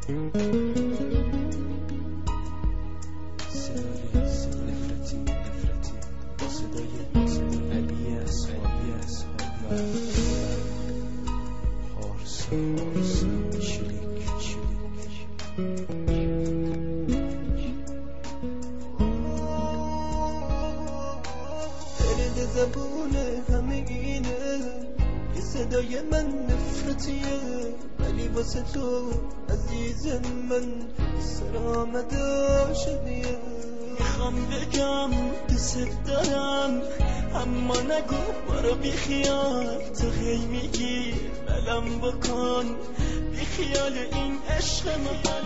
زبونه همه اینه یه صدای من نفرتیه ولی واسه تو عزیز من سر آمده عاشقیه. میخوام بگم دوست دارم اما نگو برو بیخیال، تو خیلی میگی بلم بکن بیخیال این عشق محال.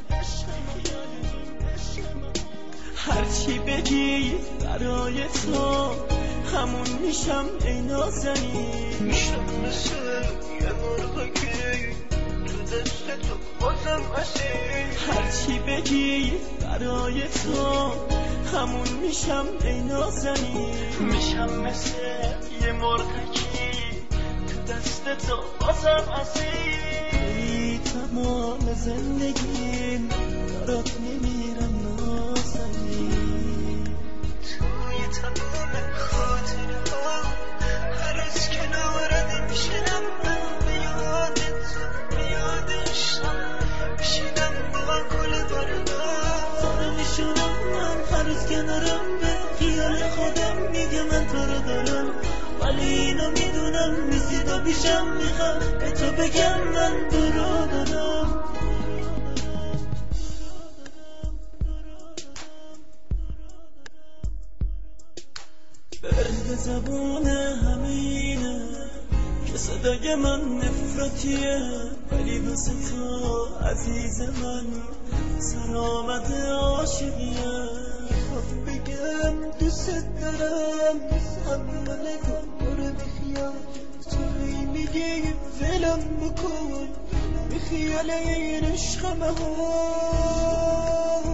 هرچی بگی برای تو همون میشم ای نازنی، میشم مثل یه مرغکی تو دست تو بازم اسیر. هرچی بگی برای تو همون میشم ای نازنی، میشم مثل یه مرغکی تو دست تو بازم اسیر. ای تمام زندگیم برات میمیرم نازنی، توی تمام خاطره ها هر روز کنارت میشینم من بیادت بیادشم میشینم با گل بارگاه تو میشونم من هر روز کنارم به خیال خودم میگه من تو رو دارم ولی اینو میدونم میزید و بیشم میخوام به تو بگم من تو رو دارم. برد زبون همه اینه که صدای من نفرتیه ولی واسه تو عزیز من سر آمده عاشقیه. میخوام بگم دوست دارم اما نگم برو بیخیال، توی میگی ولم بکن بیخیال این عشق مهار.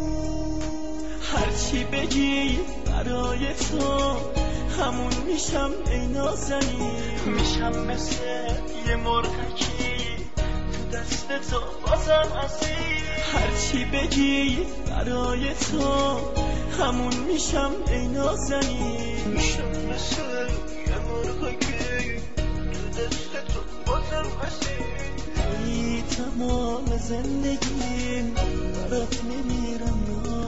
هرچی بگی برای تو همون میشم ای نازنی، میشم مثل یه مرغکی تو دست تو بازم اسیر. هرچی بگی برای تو همون میشم ای نازنی، میشم مثل یه مرغکی تو دست تو بازم اسیر. ای تمام زندگیم برات میمیرم